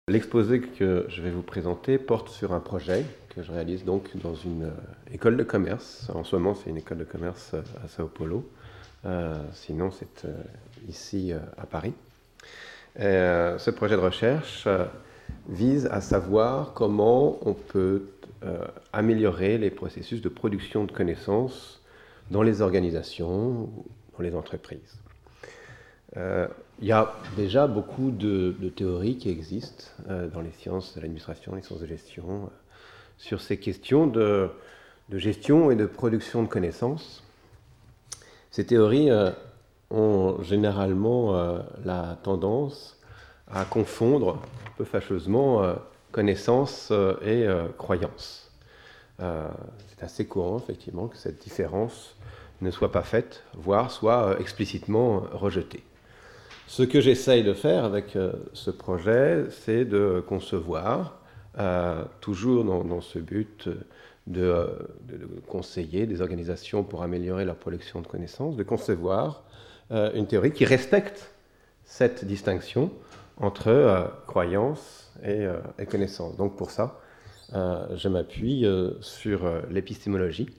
L'exposé que je vais vous présenter porte sur un projet que je réalise donc dans une école de commerce. En ce moment, c'est une école de commerce à Sao Paulo. Sinon, c'est ici à Paris. Ce projet de recherche vise à savoir comment on peut améliorer les processus de production de connaissances dans les organisations, dans les entreprises. Il y a déjà beaucoup de théories qui existent dans les sciences de l'administration, les sciences de gestion, sur ces questions de gestion et de production de connaissances. Ces théories ont généralement la tendance à confondre un peu fâcheusement connaissance et croyance. C'est assez courant, effectivement, que cette différence ne soit pas faite, voire soit explicitement rejetée. Ce que j'essaye de faire avec ce projet, c'est de concevoir, toujours dans ce but de conseiller des organisations pour améliorer leur production de connaissances, de concevoir une théorie qui respecte cette distinction entre croyance et connaissance. Donc pour ça, je m'appuie sur l'épistémologie,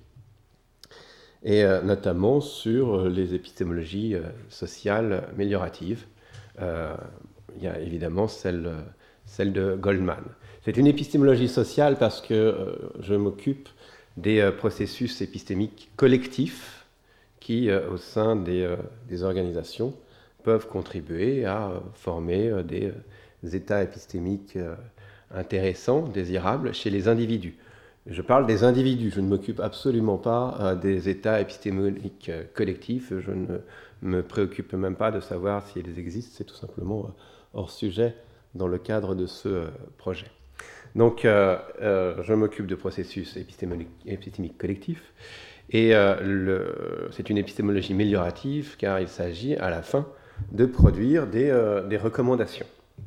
et notamment sur les épistémologies sociales amélioratives. Il y a évidemment celle de Goldman. C'est une épistémologie sociale parce que je m'occupe des processus épistémiques collectifs qui, au sein des organisations, peuvent contribuer à former des états épistémiques intéressants, désirables chez les individus. Je parle des individus, je ne m'occupe absolument pas des états épistémologiques collectifs, je ne me préoccupe même pas de savoir si ils existent, c'est tout simplement hors sujet dans le cadre de ce projet. Donc, je m'occupe de processus épistémiques collectifs, et c'est une épistémologie améliorative, car il s'agit à la fin de produire des recommandations.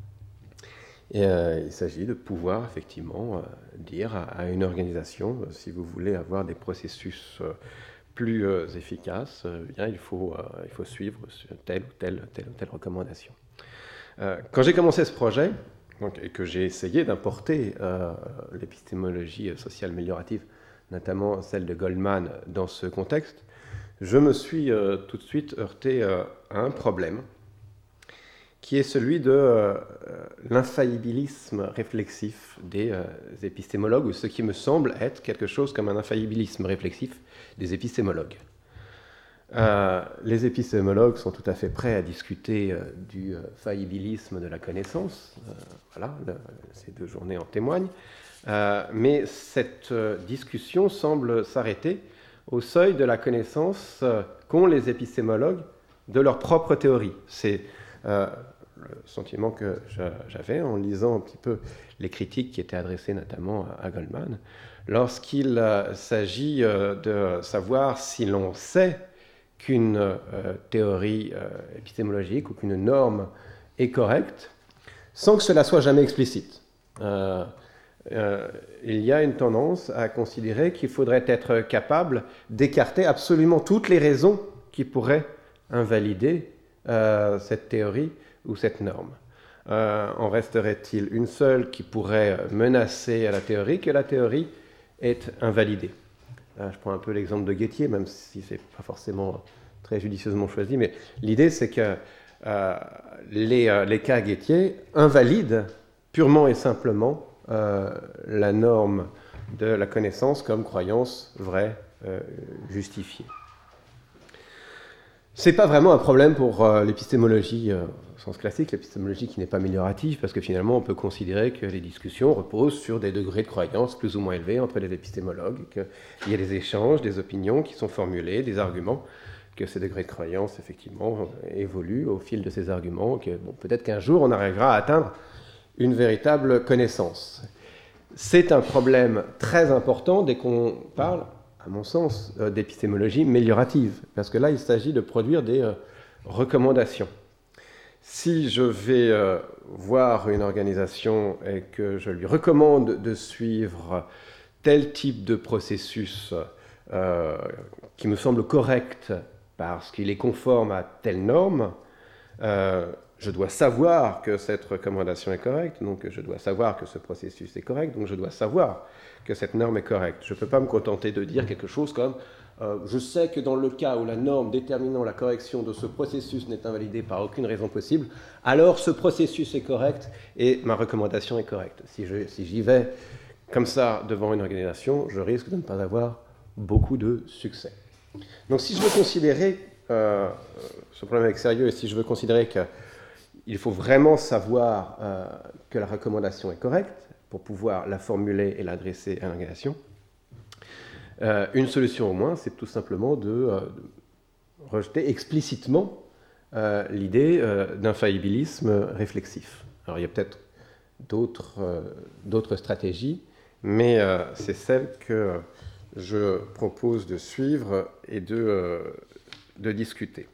Et il s'agit de pouvoir effectivement dire à une organisation, si vous voulez avoir des processus plus efficaces, bien, il faut suivre telle ou telle recommandation. Quand j'ai commencé ce projet, et que j'ai essayé d'importer l'épistémologie sociale améliorative, notamment celle de Goldman, dans ce contexte, je me suis tout de suite heurté à un problème, qui est celui de l'infaillibilisme réflexif des épistémologues, ou ce qui me semble être quelque chose comme un infaillibilisme réflexif des épistémologues. Les épistémologues sont tout à fait prêts à discuter du faillibilisme de la connaissance, voilà, ces 2 journées en témoignent, mais cette discussion semble s'arrêter au seuil de la connaissance qu'ont les épistémologues de leur propre théorie. C'est le sentiment que j'avais en lisant un petit peu les critiques qui étaient adressées notamment à Goldman, lorsqu'il s'agit de savoir si l'on sait qu'une théorie épistémologique ou qu'une norme est correcte, sans que cela soit jamais explicite. Il y a une tendance à considérer qu'il faudrait être capable d'écarter absolument toutes les raisons qui pourraient invalider cette théorie ou cette norme. En resterait-il une seule qui pourrait menacer à la théorie, que la théorie est invalidée. Je prends un peu l'exemple de Gettier, même si ce n'est pas forcément très judicieusement choisi, mais l'idée c'est que les cas Gettier invalident purement et simplement la norme de la connaissance comme croyance vraie, justifiée. Ce n'est pas vraiment un problème pour l'épistémologie au sens classique, l'épistémologie qui n'est pas améliorative, parce que finalement on peut considérer que les discussions reposent sur des degrés de croyance plus ou moins élevés entre les épistémologues, qu'il y a des échanges, des opinions qui sont formulées, des arguments, que ces degrés de croyance effectivement évoluent au fil de ces arguments, que peut-être qu'un jour on arrivera à atteindre une véritable connaissance. C'est un problème très important dès qu'on parle, à mon sens, d'épistémologie améliorative, parce que là, il s'agit de produire des recommandations. Si je vais voir une organisation et que je lui recommande de suivre tel type de processus qui me semble correct parce qu'il est conforme à telle norme, je dois savoir que cette recommandation est correcte, donc je dois savoir que ce processus est correct, donc je dois savoir que cette norme est correcte. Je ne peux pas me contenter de dire quelque chose comme je sais que dans le cas où la norme déterminant la correction de ce processus n'est invalidée par aucune raison possible, alors ce processus est correct et ma recommandation est correcte. Si j'y vais comme ça devant une organisation, je risque de ne pas avoir beaucoup de succès. Donc si je veux considérer ce problème avec sérieux et si je veux considérer qu'il faut vraiment savoir que la recommandation est correcte pour pouvoir la formuler et l'adresser à l'organisation, une solution au moins, c'est tout simplement de rejeter explicitement l'idée d'infaillibilisme réflexif. Alors il y a peut-être d'autres stratégies, mais c'est celle que je propose de suivre et de discuter.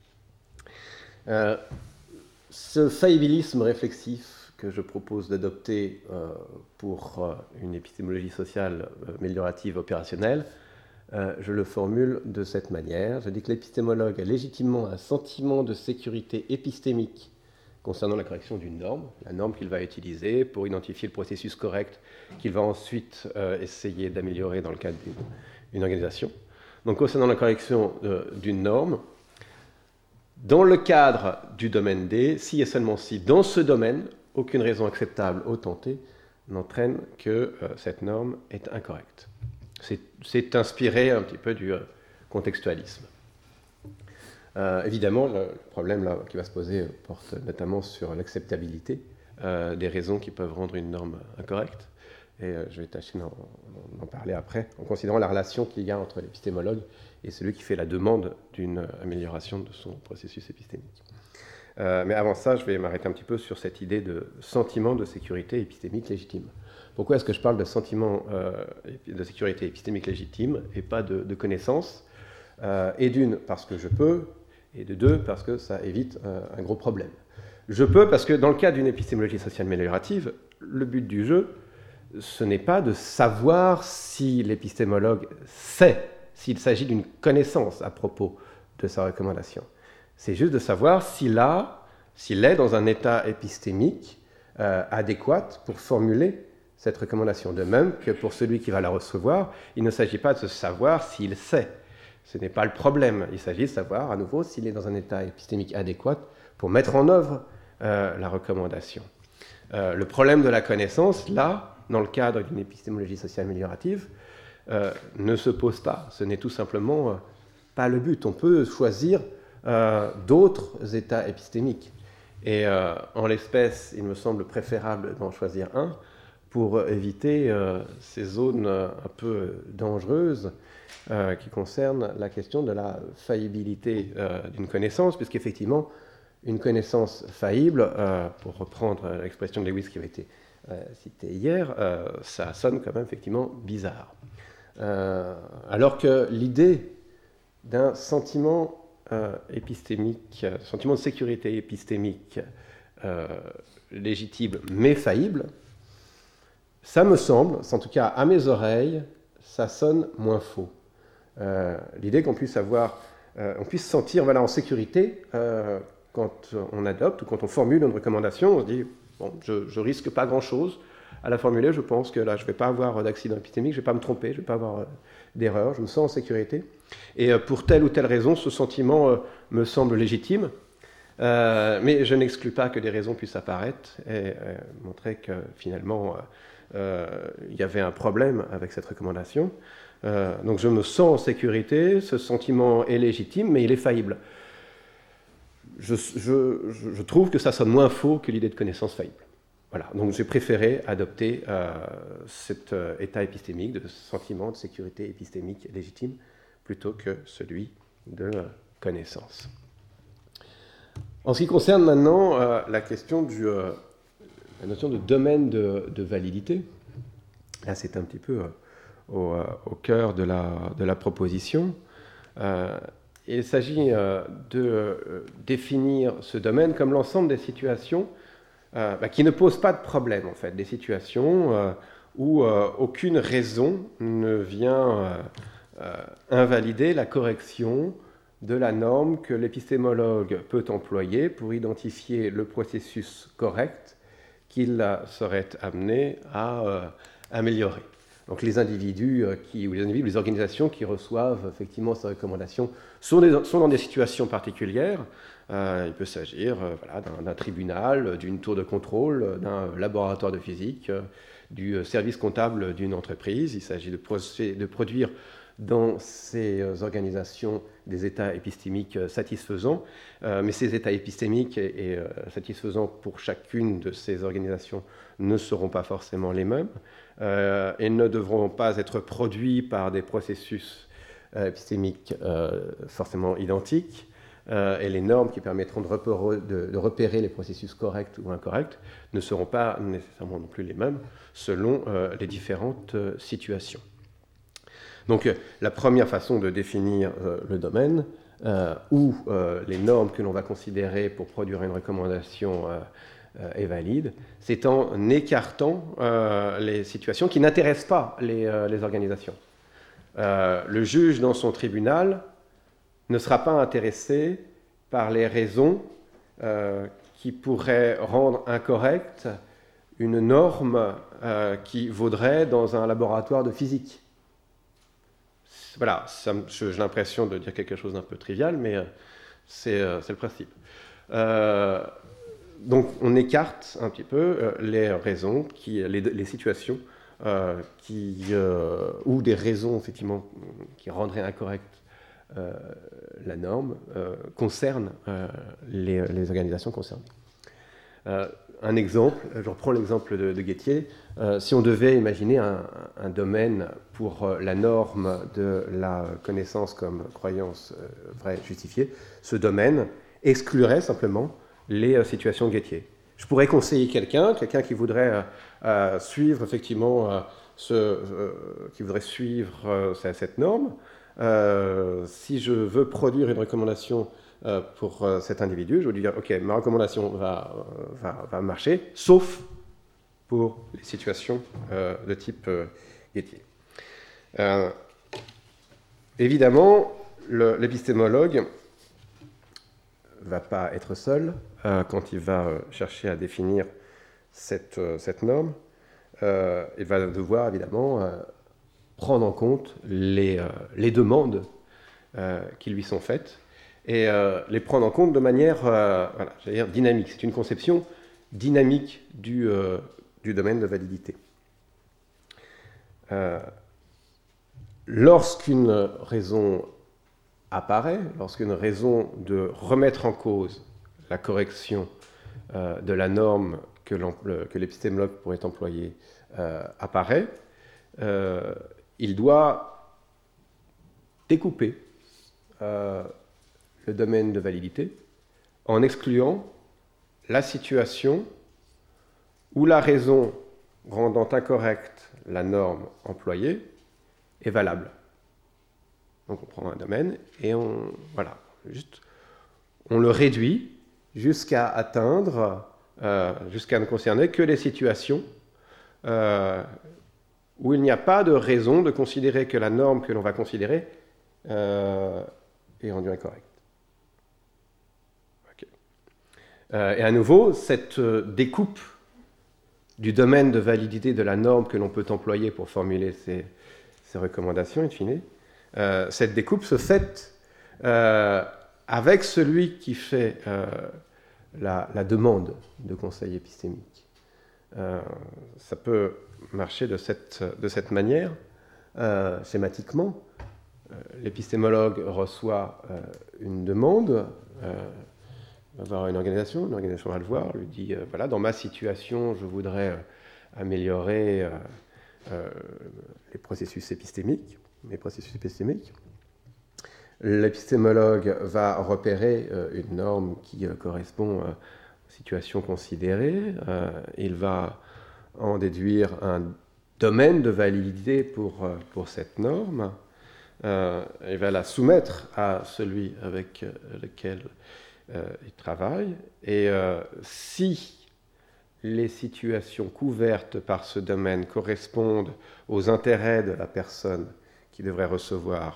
Ce faillibilisme réflexif que je propose d'adopter pour une épistémologie sociale améliorative opérationnelle, je le formule de cette manière. Je dis que l'épistémologue a légitimement un sentiment de sécurité épistémique concernant la correction d'une norme, la norme qu'il va utiliser pour identifier le processus correct qu'il va ensuite essayer d'améliorer dans le cadre d'une organisation. Donc concernant la correction d'une norme, dans le cadre du domaine D, si et seulement si, dans ce domaine, aucune raison acceptable au tenté n'entraîne que cette norme est incorrecte. C'est inspiré un petit peu du contextualisme. Évidemment, le problème là, qui va se poser porte notamment sur l'acceptabilité des raisons qui peuvent rendre une norme incorrecte. Et je vais tâcher d'en parler après, en considérant la relation qu'il y a entre l'épistémologue et celui qui fait la demande d'une amélioration de son processus épistémique. Mais avant ça, je vais m'arrêter un petit peu sur cette idée de sentiment de sécurité épistémique légitime. Pourquoi est-ce que je parle de sentiment de sécurité épistémique légitime et pas de connaissance et d'une, parce que je peux, et de deux, parce que ça évite un gros problème. Je peux parce que dans le cas d'une épistémologie sociale améliorative, le but du jeu, ce n'est pas de savoir si l'épistémologue sait, s'il s'agit d'une connaissance à propos de sa recommandation. C'est juste de savoir s'il est dans un état épistémique adéquat pour formuler cette recommandation. De même que pour celui qui va la recevoir, il ne s'agit pas de savoir s'il sait. Ce n'est pas le problème. Il s'agit de savoir, à nouveau, s'il est dans un état épistémique adéquat pour mettre en œuvre la recommandation. Le problème de la connaissance, là, dans le cadre d'une épistémologie sociale améliorative, ne se pose pas. Ce n'est tout simplement pas le but. On peut choisir d'autres états épistémiques. Et en l'espèce, il me semble préférable d'en choisir un pour éviter ces zones un peu dangereuses qui concernent la question de la faillibilité d'une connaissance, puisqu'effectivement, une connaissance faillible, pour reprendre l'expression de Lewis qui avait été citée hier, ça sonne quand même effectivement bizarre. Alors que l'idée d'un sentiment épistémique, sentiment de sécurité épistémique légitime mais faillible, ça me semble, en tout cas à mes oreilles, ça sonne moins faux. L'idée qu'on puisse on puisse se sentir en sécurité quand on adopte ou quand on formule une recommandation, on se dit bon, je risque pas grand-chose à la formuler, je pense que là je ne vais pas avoir d'accident épistémique, je ne vais pas me tromper, je ne vais pas avoir d'erreur, je me sens en sécurité. Et pour telle ou telle raison, ce sentiment me semble légitime, mais je n'exclus pas que des raisons puissent apparaître et montrer que finalement il y avait un problème avec cette recommandation. Donc je me sens en sécurité, ce sentiment est légitime, mais il est faillible. Je trouve que ça sonne moins faux que l'idée de connaissance faillible. Voilà, donc j'ai préféré adopter cet état épistémique de sentiment de sécurité épistémique légitime plutôt que celui de connaissance. En ce qui concerne maintenant la question la notion de domaine de validité, là c'est un petit peu au cœur de la proposition. Il s'agit de définir ce domaine comme l'ensemble des situations qui ne posent pas de problème, en fait, des situations où aucune raison ne vient invalider la correction de la norme que l'épistémologue peut employer pour identifier le processus correct qu'il serait amené à améliorer. Donc les individus les organisations qui reçoivent effectivement ces recommandations sont dans des situations particulières. Il peut s'agir d'un tribunal, d'une tour de contrôle, d'un laboratoire de physique, du service comptable d'une entreprise. Il s'agit de produire dans ces organisations des états épistémiques satisfaisants, mais ces états épistémiques et satisfaisants pour chacune de ces organisations ne seront pas forcément les mêmes et ne devront pas être produits par des processus épistémiques forcément identiques, et les normes qui permettront de repérer les processus corrects ou incorrects ne seront pas nécessairement non plus les mêmes selon les différentes situations. Donc la première façon de définir le domaine où les normes que l'on va considérer pour produire une recommandation est valide, c'est en écartant les situations qui n'intéressent pas les organisations. Le juge dans son tribunal ne sera pas intéressé par les raisons qui pourraient rendre incorrecte une norme qui vaudrait dans un laboratoire de physique. Voilà, j'ai l'impression de dire quelque chose d'un peu trivial, mais c'est le principe. Donc on écarte un petit peu les raisons, les situations ou des raisons effectivement qui rendraient incorrecte la norme concernent les organisations concernées. Un exemple, je reprends l'exemple de Guettier. Si on devait imaginer un domaine pour la norme de la connaissance comme croyance vraie justifiée, ce domaine exclurait simplement les situations Guettier. Je pourrais conseiller quelqu'un qui voudrait suivre effectivement qui voudrait suivre cette norme. Si je veux produire une recommandation pour cet individu, je vais lui dire ok, ma recommandation va marcher, sauf pour les situations de type Guettier. Évidemment, l'épistémologue ne va pas être seul quand il va chercher à définir cette norme. Il va devoir évidemment prendre en compte les demandes qui lui sont faites et les prendre en compte de manière j'allais dire dynamique. C'est une conception dynamique du domaine de validité. Lorsqu'une raison apparaît, lorsqu'une raison de remettre en cause la correction de la norme que l'épistémologue pourrait employer apparaît, il doit découper le domaine de validité en excluant la situation où la raison rendant incorrecte la norme employée est valable. Donc on prend un domaine et on le réduit jusqu'à atteindre, jusqu'à ne concerner que les situations où il n'y a pas de raison de considérer que la norme que l'on va considérer est rendue incorrecte. Okay. Et à nouveau, cette découpe du domaine de validité de la norme que l'on peut employer pour formuler ces recommandations, in fine, cette découpe se fait avec celui qui fait la demande de conseil épistémique. Ça peut marcher de cette manière, schématiquement. L'épistémologue reçoit une demande, va voir une organisation va le voir, lui dit voilà, dans ma situation, je voudrais améliorer les processus épistémiques, mes processus épistémiques. L'épistémologue va repérer une norme qui correspond aux situations considérées. Il va en déduire un domaine de validité pour cette norme. Il va la soumettre à celui avec lequel il travaille. Et si les situations couvertes par ce domaine correspondent aux intérêts de la personne qui devrait recevoir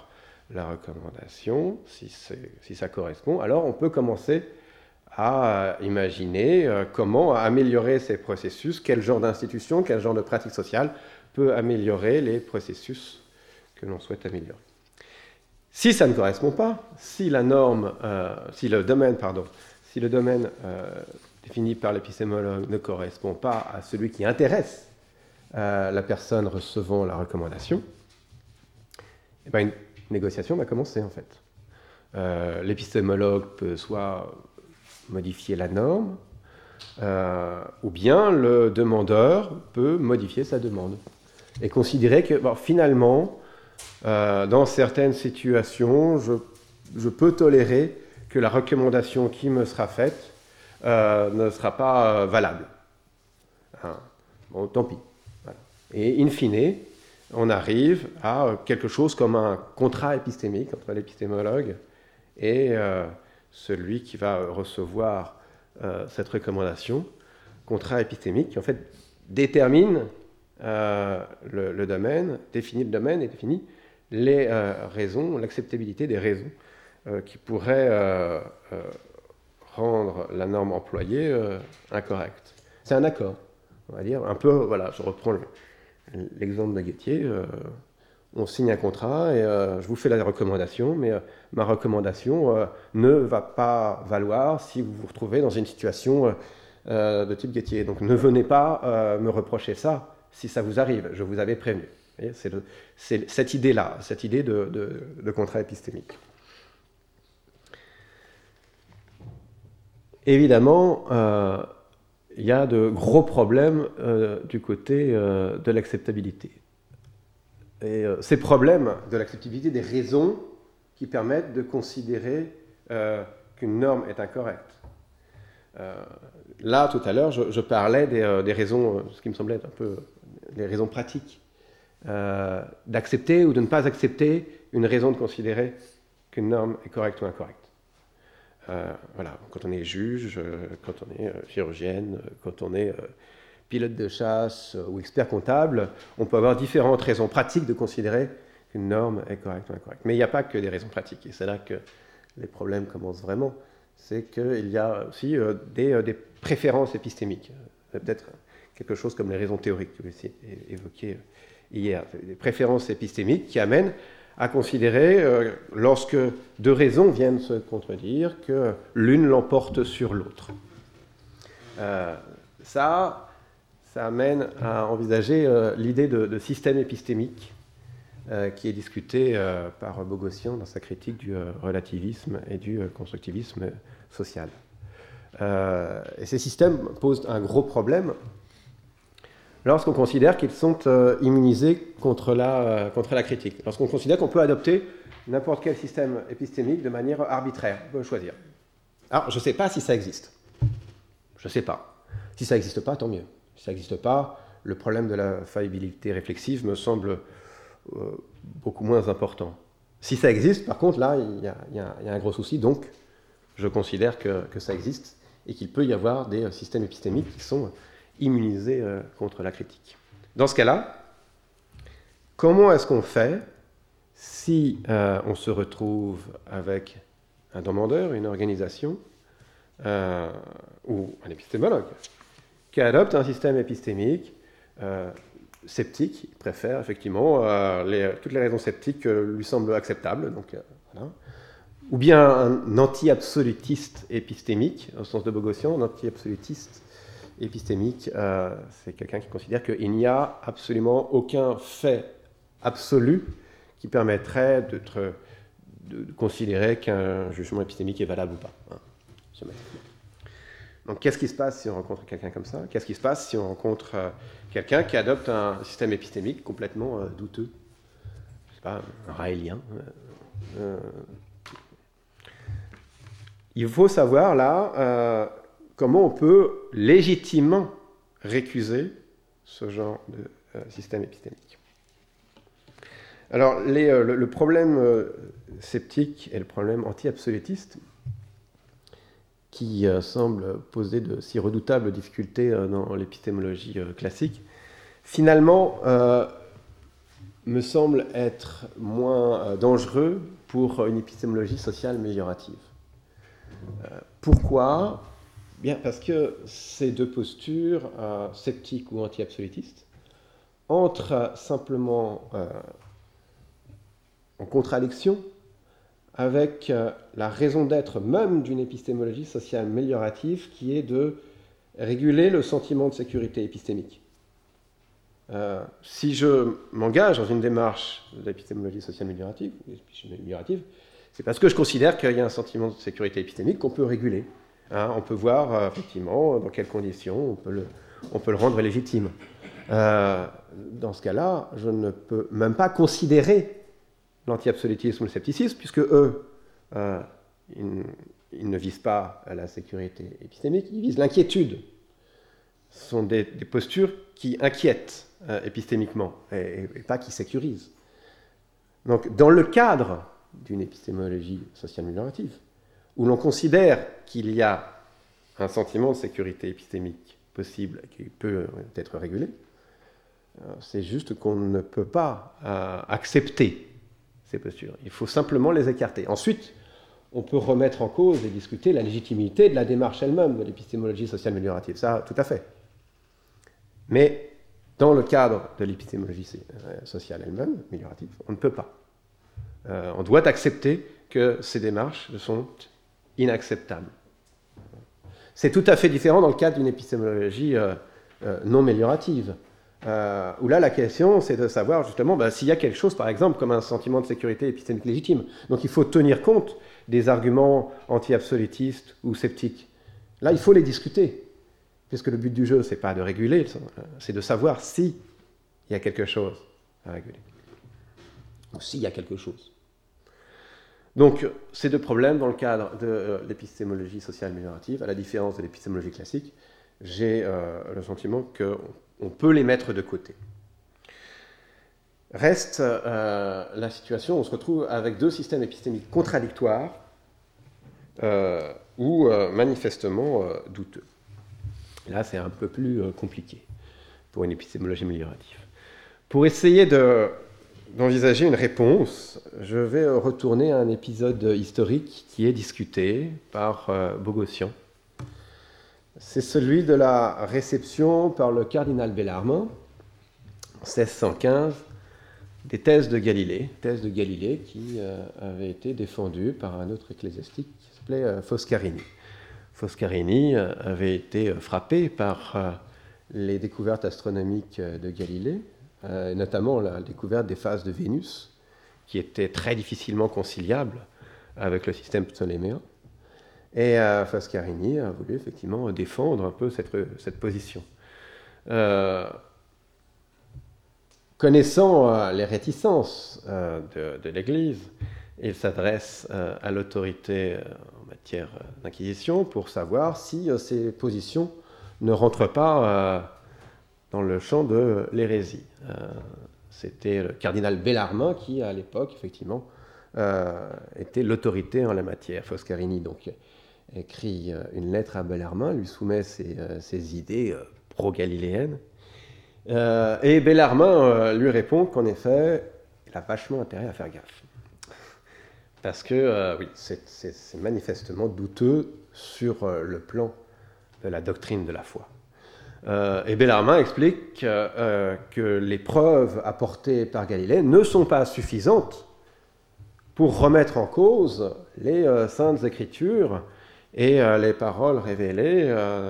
la recommandation, si ça correspond, alors on peut commencer à imaginer comment améliorer ces processus, quel genre d'institution, quel genre de pratique sociale peut améliorer les processus que l'on souhaite améliorer. Si ça ne correspond pas, si le domaine défini par l'épistémologue ne correspond pas à celui qui intéresse la personne recevant la recommandation, eh bien une négociation va commencer en fait. L'épistémologue peut soit modifier la norme, ou bien le demandeur peut modifier sa demande et considérer que finalement, dans certaines situations, je peux tolérer que la recommandation qui me sera faite ne sera pas valable. Bon, tant pis. Voilà. Et in fine, on arrive à quelque chose comme un contrat épistémique entre l'épistémologue et celui qui va recevoir cette recommandation, contrat épistémique qui en fait détermine le domaine, définit le domaine et définit les raisons, l'acceptabilité des raisons qui pourraient rendre la norme employée incorrecte. C'est un accord, on va dire, un peu, voilà, je reprends l'exemple de Guettier, on signe un contrat et je vous fais la recommandation, mais ma recommandation ne va pas valoir si vous vous retrouvez dans une situation de type Guettier. Donc ne venez pas me reprocher ça si ça vous arrive, je vous avais prévenu. Vous voyez, c'est cette idée-là, cette idée de contrat épistémique. Évidemment, il y a de gros problèmes du côté de l'acceptabilité. Et ces problèmes de l'acceptabilité des raisons qui permettent de considérer qu'une norme est incorrecte. Là, tout à l'heure, je parlais des raisons, ce qui me semblait être un peu des raisons pratiques, d'accepter ou de ne pas accepter une raison de considérer qu'une norme est correcte ou incorrecte. Voilà, quand on est juge, quand on est chirurgienne, quand on est pilote de chasse ou expert comptable, on peut avoir différentes raisons pratiques de considérer qu'une norme est correcte ou incorrecte. Mais il n'y a pas que des raisons pratiques, et c'est là que les problèmes commencent vraiment. C'est qu'il y a aussi des préférences épistémiques. Peut-être quelque chose comme les raisons théoriques que vous évoquiez hier. Des préférences épistémiques qui amènent à considérer, lorsque deux raisons viennent se contredire, que l'une l'emporte sur l'autre. Ça amène à envisager l'idée de système épistémique qui est discutée par Bogossian dans sa critique du relativisme et du constructivisme social. Et ces systèmes posent un gros problème lorsqu'on considère qu'ils sont immunisés contre la critique, lorsqu'on considère qu'on peut adopter n'importe quel système épistémique de manière arbitraire, on peut choisir. Alors, je ne sais pas si ça existe. Je ne sais pas. Si ça n'existe pas, tant mieux. Si ça n'existe pas, le problème de la faillibilité réflexive me semble beaucoup moins important. Si ça existe, par contre, là, il y a un gros souci. Donc, je considère que ça existe et qu'il peut y avoir des systèmes épistémiques qui sont immunisés contre la critique. Dans ce cas-là, comment est-ce qu'on fait si on se retrouve avec un demandeur, une organisation ou un épistémologue qui adopte un système épistémique sceptique, il préfère effectivement toutes les raisons sceptiques lui semblent acceptables, donc, voilà. Ou bien un anti-absolutiste épistémique, au sens de Bogossian, un anti-absolutiste épistémique, c'est quelqu'un qui considère qu'il n'y a absolument aucun fait absolu qui permettrait de considérer qu'un jugement épistémique est valable ou pas. Hein, donc qu'est-ce qui se passe si on rencontre quelqu'un comme ça ? Qu'est-ce qui se passe si on rencontre quelqu'un qui adopte un système épistémique complètement douteux ? Je ne sais pas, un raélien. Il faut savoir là comment on peut légitimement récuser ce genre de système épistémique. Alors, le problème sceptique et le problème anti-absolutiste, qui semble poser de si redoutables difficultés dans l'épistémologie classique, finalement me semble être moins dangereux pour une épistémologie sociale améliorative. Pourquoi ? Bien, parce que ces deux postures, sceptiques ou anti-absolutistes, entrent simplement en contradiction avec la raison d'être même d'une épistémologie sociale améliorative, qui est de réguler le sentiment de sécurité épistémique. Si je m'engage dans une démarche d'épistémologie sociale améliorative, c'est parce que je considère qu'il y a un sentiment de sécurité épistémique qu'on peut réguler. On peut voir effectivement dans quelles conditions on peut le rendre légitime. Dans ce cas-là, je ne peux même pas considérer l'anti-absolutisme ou le scepticisme, puisque eux, ils ne visent pas à la sécurité épistémique, ils visent l'inquiétude. Ce sont des postures qui inquiètent épistémiquement et pas qui sécurisent. Donc, dans le cadre d'une épistémologie sociale améliorative, où l'on considère qu'il y a un sentiment de sécurité épistémique possible qui peut être régulé, c'est juste qu'on ne peut pas accepter ces postures. Il faut simplement les écarter. Ensuite, on peut remettre en cause et discuter la légitimité de la démarche elle-même de l'épistémologie sociale améliorative. Ça, tout à fait. Mais dans le cadre de l'épistémologie sociale elle-même, améliorative, on ne peut pas. On doit accepter que ces démarches sont inacceptables. C'est tout à fait différent dans le cadre d'une épistémologie non améliorative, où là, la question, c'est de savoir justement s'il y a quelque chose, par exemple, comme un sentiment de sécurité épistémique légitime. Donc il faut tenir compte des arguments anti-absolutistes ou sceptiques. Là, il faut les discuter, puisque le but du jeu, ce n'est pas de réguler, c'est de savoir s'il y a quelque chose à réguler, ou s'il y a quelque chose. Donc, ces deux problèmes, dans le cadre de l'épistémologie sociale améliorative, à la différence de l'épistémologie classique, j'ai le sentiment qu'on peut les mettre de côté. Reste la situation où on se retrouve avec deux systèmes épistémiques contradictoires ou manifestement douteux. Là, c'est un peu plus compliqué pour une épistémologie améliorative. Pour essayer d'envisager une réponse, je vais retourner à un épisode historique qui est discuté par Bogossian. C'est celui de la réception par le cardinal Bellarmine, en 1615, des thèses de Galilée qui avaient été défendues par un autre ecclésiastique qui s'appelait Foscarini. Foscarini avait été frappé par les découvertes astronomiques de Galilée, notamment la découverte des phases de Vénus, qui était très difficilement conciliable avec le système ptoléméen. Et Foscarini a voulu effectivement défendre un peu cette position. Connaissant les réticences de l'Église, il s'adresse à l'autorité en matière d'inquisition pour savoir si ces positions ne rentrent pas dans le champ de l'hérésie. C'était le cardinal Bellarmine qui, à l'époque, effectivement, était l'autorité en la matière. Foscarini, donc, écrit une lettre à Bellarmine, lui soumet ses idées pro-galiléennes, et Bellarmine lui répond qu'en effet, il a vachement intérêt à faire gaffe. Parce que, oui, c'est manifestement douteux sur le plan de la doctrine de la foi. Et Bellarmine explique que les preuves apportées par Galilée ne sont pas suffisantes pour remettre en cause les saintes écritures et les paroles révélées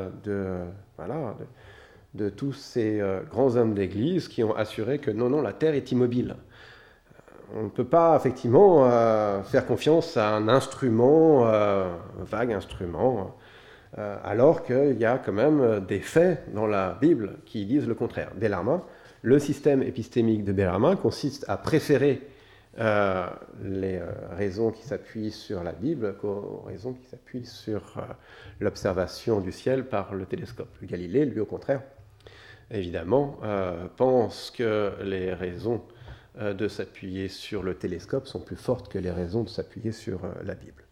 de tous ces grands hommes d'Église qui ont assuré que non, la terre est immobile. On ne peut pas effectivement faire confiance à un instrument, un vague instrument, alors qu'il y a quand même des faits dans la Bible qui disent le contraire. Bellarmine, le système épistémique de Bellarmine consiste à préférer les raisons qui s'appuient sur la Bible qu'aux raisons qui s'appuient sur l'observation du ciel par le télescope. Galilée, lui, au contraire, évidemment, pense que les raisons de s'appuyer sur le télescope sont plus fortes que les raisons de s'appuyer sur la Bible.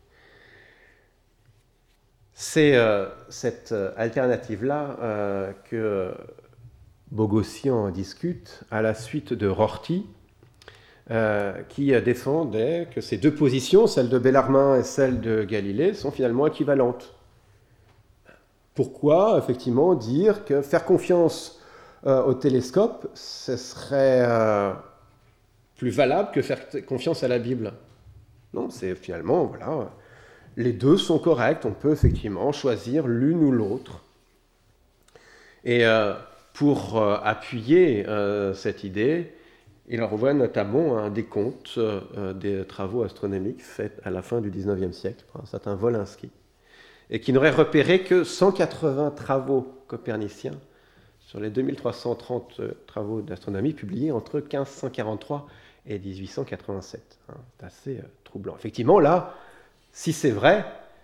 C'est cette alternative-là que Bogossian discute à la suite de Rorty, qui défendait que ces deux positions, celle de Bellarmine et celle de Galilée, sont finalement équivalentes. Pourquoi, effectivement, dire que faire confiance au télescope, ce serait plus valable que faire confiance à la Bible? Non, c'est finalement, voilà, les deux sont corrects, on peut effectivement choisir l'une ou l'autre. Et pour appuyer cette idée, il renvoie notamment un décompte des travaux astronomiques faits à la fin du XIXe siècle par un certain Wolinski, et qui n'aurait repéré que 180 travaux coperniciens sur les 2330 travaux d'astronomie publiés entre 1543 et 1887. C'est assez troublant. Effectivement, là, si c'est vrai,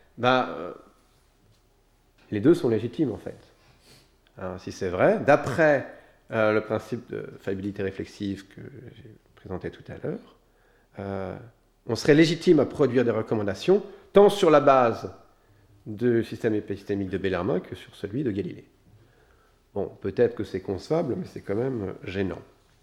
les deux sont légitimes en fait. Alors, si c'est vrai, d'après le principe de faillibilité réflexive que j'ai présenté tout à l'heure, on serait légitime à produire des recommandations tant sur la base du système épistémique de Bellarmine que sur celui de Galilée. Bon, peut-être que c'est concevable, mais c'est quand même gênant.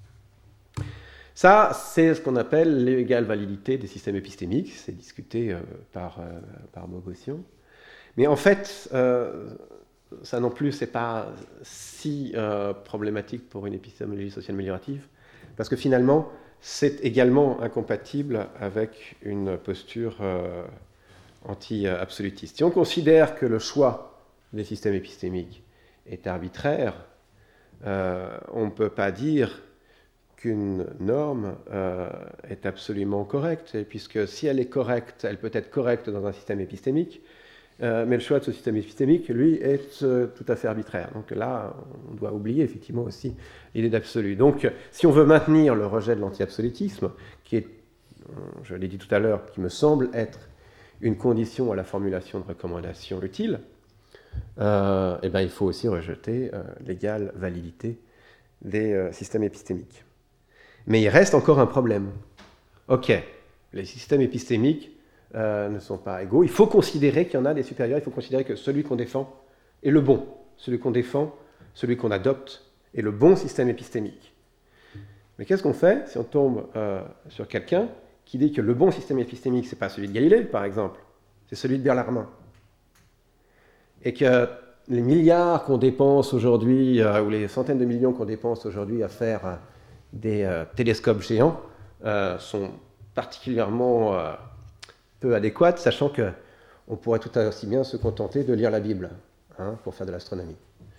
Ça, c'est ce qu'on appelle l'égale validité des systèmes épistémiques. C'est discuté par Bogossian. Mais en fait, ça non plus, c'est pas si problématique pour une épistémologie sociale améliorative, parce que finalement, c'est également incompatible avec une posture anti-absolutiste. Si on considère que le choix des systèmes épistémiques est arbitraire, on ne peut pas dire qu'une norme est absolument correcte, puisque si elle est correcte, elle peut être correcte dans un système épistémique, mais le choix de ce système épistémique, lui, est tout à fait arbitraire. Donc là, on doit oublier effectivement aussi l'idée d'absolu. Donc, si on veut maintenir le rejet de l'anti-absolutisme, qui est, je l'ai dit tout à l'heure, qui me semble être une condition à la formulation de recommandations utiles, il faut aussi rejeter l'égale validité des systèmes épistémiques. Mais il reste encore un problème. Ok, les systèmes épistémiques ne sont pas égaux. Il faut considérer qu'il y en a des supérieurs. Il faut considérer que celui qu'on défend est le bon. Celui qu'on défend, celui qu'on adopte, est le bon système épistémique. Mais qu'est-ce qu'on fait si on tombe sur quelqu'un qui dit que le bon système épistémique, ce n'est pas celui de Galilée, par exemple, c'est celui de Bellarmine, et que les milliards qu'on dépense aujourd'hui, ou les centaines de millions qu'on dépense aujourd'hui à faire des télescopes géants, sont particulièrement peu adéquates, sachant qu'on pourrait tout aussi bien se contenter de lire la Bible pour faire de l'astronomie.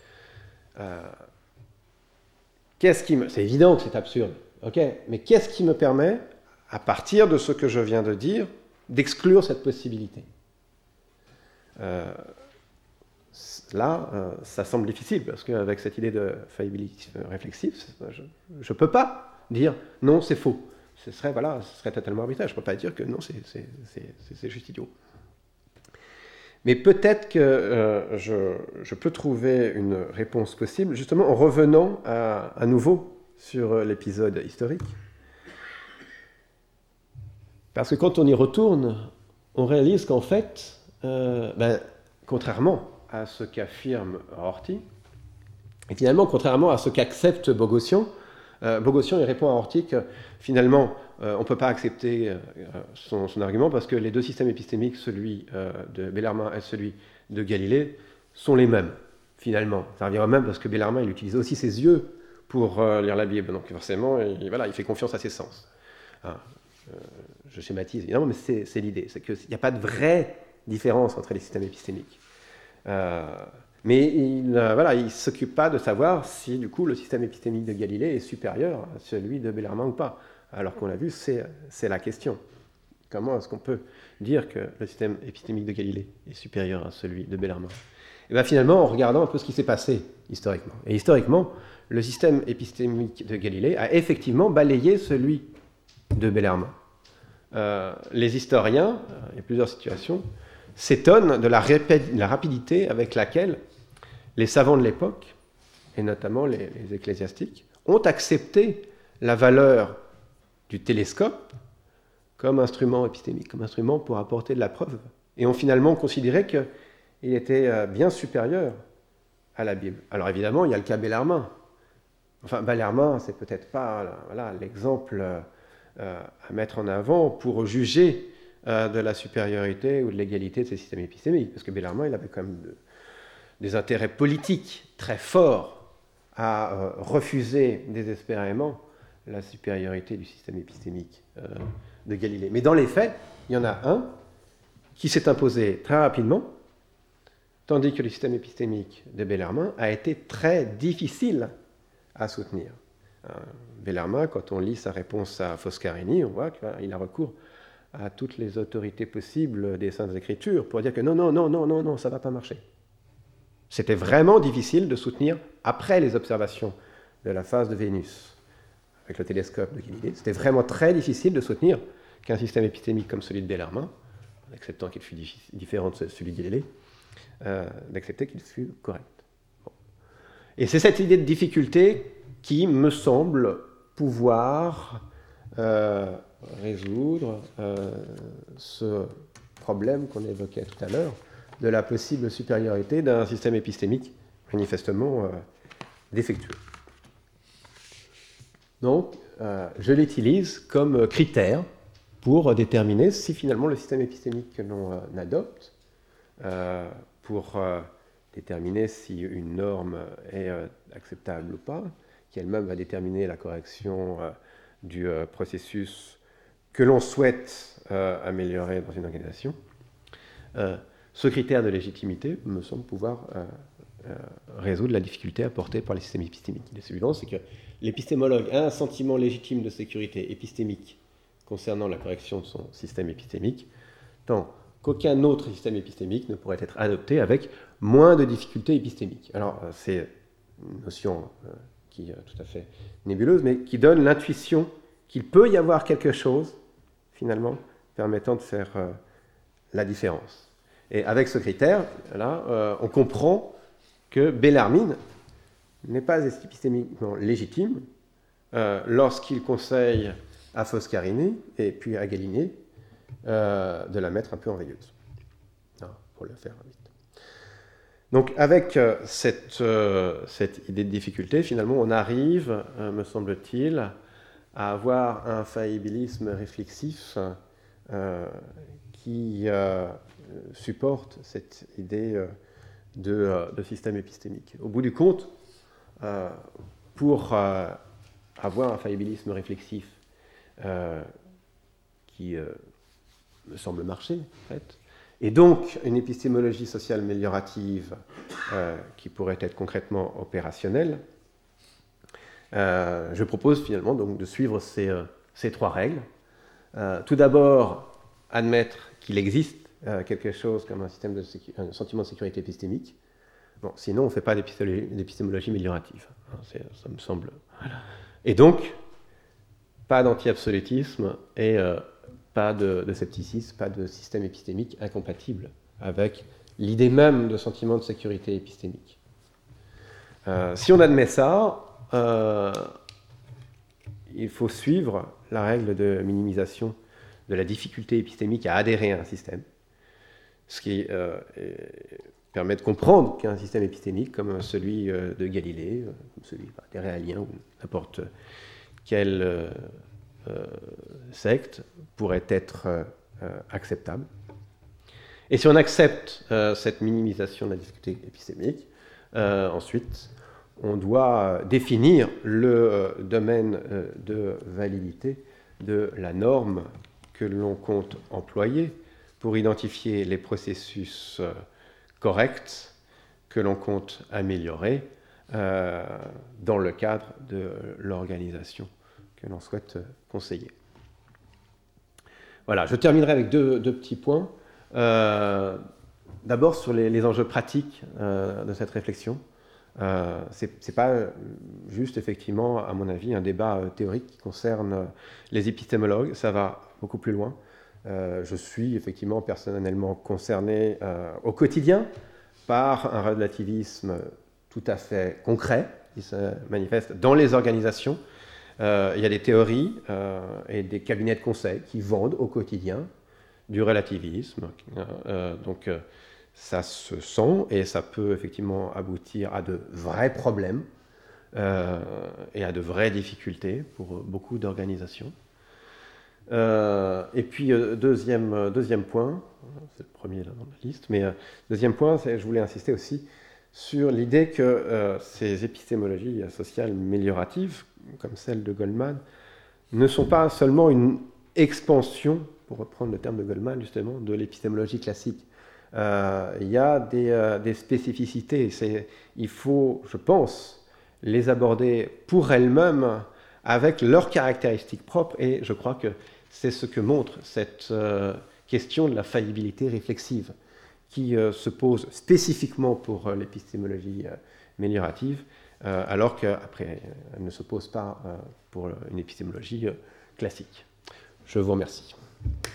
C'est évident que c'est absurde, mais qu'est-ce qui me permet, à partir de ce que je viens de dire, d'exclure cette possibilité ? Là, ça semble difficile, parce qu'avec cette idée de faillibilité réflexive, je ne peux pas dire non, c'est faux. Ce serait totalement arbitraire. Je ne peux pas dire que non, c'est juste idiot. Mais peut-être que je peux trouver une réponse possible, justement en revenant à nouveau sur l'épisode historique. Parce que quand on y retourne, on réalise qu'en fait, contrairement à ce qu'affirme Rorty, et finalement, contrairement à ce qu'accepte Bogossian, Bogossian il répond à Rorty que finalement, on ne peut pas accepter son argument parce que les deux systèmes épistémiques, celui de Bellarmine et celui de Galilée, sont les mêmes, finalement. Ça revient au même parce que Bellarmine, il utilise aussi ses yeux pour lire la Bible, donc forcément, il fait confiance à ses sens. Je schématise, évidemment, mais c'est l'idée, c'est qu'il n'y a pas de vraie différence entre les systèmes épistémiques. Mais il ne s'occupe pas de savoir si, du coup, le système épistémique de Galilée est supérieur à celui de Bellarmine ou pas. Alors qu'on l'a vu, c'est la question. Comment est-ce qu'on peut dire que le système épistémique de Galilée est supérieur à celui de Bellarmine ? Et bien finalement, en regardant un peu ce qui s'est passé historiquement. Et historiquement, le système épistémique de Galilée a effectivement balayé celui de Bellarmine. Les historiens, il y a plusieurs situations, s'étonnent de la rapidité avec laquelle les savants de l'époque, et notamment les ecclésiastiques, ont accepté la valeur du télescope comme instrument épistémique, comme instrument pour apporter de la preuve, et ont finalement considéré qu'il était bien supérieur à la Bible. Alors évidemment, il y a le cas Bellarmine. Enfin, Bellarmine, c'est peut-être pas l'exemple à mettre en avant pour juger de la supériorité ou de l'égalité de ces systèmes épistémiques. Parce que Bellarmine, il avait quand même des intérêts politiques très forts à refuser désespérément la supériorité du système épistémique de Galilée. Mais dans les faits, il y en a un qui s'est imposé très rapidement, tandis que le système épistémique de Bellarmine a été très difficile à soutenir. Bellarmine, quand on lit sa réponse à Foscarini, on voit qu'il a recours à toutes les autorités possibles des Saintes Écritures pour dire que non, ça ne va pas marcher. C'était vraiment difficile de soutenir, après les observations de la phase de Vénus avec le télescope de Galilée, c'était vraiment très difficile de soutenir qu'un système épistémique comme celui de Bellarmine, en acceptant qu'il fût différent de celui de Galilée, d'accepter qu'il fût correct. Bon. Et c'est cette idée de difficulté qui me semble pouvoir résoudre ce problème qu'on évoquait tout à l'heure de la possible supériorité d'un système épistémique manifestement défectueux. Donc, je l'utilise comme critère pour déterminer si finalement le système épistémique que l'on adopte, pour déterminer si une norme est acceptable ou pas, qui elle-même va déterminer la correction du processus que l'on souhaite améliorer dans une organisation. Ce critère de légitimité me semble pouvoir résoudre la difficulté apportée par les systèmes épistémiques. Le suivant, c'est que l'épistémologue a un sentiment légitime de sécurité épistémique concernant la correction de son système épistémique, tant qu'aucun autre système épistémique ne pourrait être adopté avec moins de difficultés épistémiques. Alors, c'est une notion qui est tout à fait nébuleuse, mais qui donne l'intuition qu'il peut y avoir quelque chose, finalement, permettant de faire la différence. Et avec ce critère, là, on comprend que Bellarmine n'est pas épistémiquement légitime lorsqu'il conseille à Foscarini et puis à Galilée de la mettre un peu en veilleuse, pour le faire vite. Donc avec cette idée de difficulté, finalement, on arrive, me semble-t-il, à avoir un faillibilisme réflexif qui supporte cette idée de système épistémique. Au bout du compte, pour avoir un faillibilisme réflexif qui me semble marcher, en fait, et donc une épistémologie sociale améliorative qui pourrait être concrètement opérationnelle, je propose finalement donc de suivre ces trois règles. Tout d'abord, admettre qu'il existe quelque chose comme un sentiment de sécurité épistémique. Bon, sinon, on ne fait pas d'épistémologie améliorative. Ça me semble. Et donc, pas d'anti-absolutisme et pas de scepticisme, pas de système épistémique incompatible avec l'idée même de sentiment de sécurité épistémique. Si on admet ça, il faut suivre la règle de minimisation de la difficulté épistémique à adhérer à un système, ce qui permet de comprendre qu'un système épistémique comme celui de Galilée, comme celui des Réaliens ou n'importe quelle secte pourrait être acceptable. Et si on accepte cette minimisation de la difficulté épistémique, ensuite, on doit définir le domaine de validité de la norme que l'on compte employer pour identifier les processus corrects que l'on compte améliorer dans le cadre de l'organisation que l'on souhaite conseiller. Voilà, je terminerai avec deux petits points. D'abord sur les enjeux pratiques de cette réflexion. C'est pas juste, effectivement, à mon avis, un débat théorique qui concerne les épistémologues, ça va beaucoup plus loin. Je suis effectivement personnellement concerné au quotidien par un relativisme tout à fait concret qui se manifeste dans les organisations. Il y a des théories et des cabinets de conseil qui vendent au quotidien du relativisme. Donc ça se sent et ça peut effectivement aboutir à de vrais problèmes et à de vraies difficultés pour beaucoup d'organisations. Et puis, deuxième point, c'est le premier là dans la liste, mais deuxième point, je voulais insister aussi sur l'idée que ces épistémologies sociales amélioratives, comme celle de Goldman, ne sont pas seulement une expansion, pour reprendre le terme de Goldman justement, de l'épistémologie classique. Il y a des spécificités. Il faut, je pense, les aborder pour elles-mêmes avec leurs caractéristiques propres, et je crois que c'est ce que montre cette question de la faillibilité réflexive, qui se pose spécifiquement pour l'épistémologie améliorative, alors qu'après, elle ne se pose pas pour une épistémologie classique. Je vous remercie.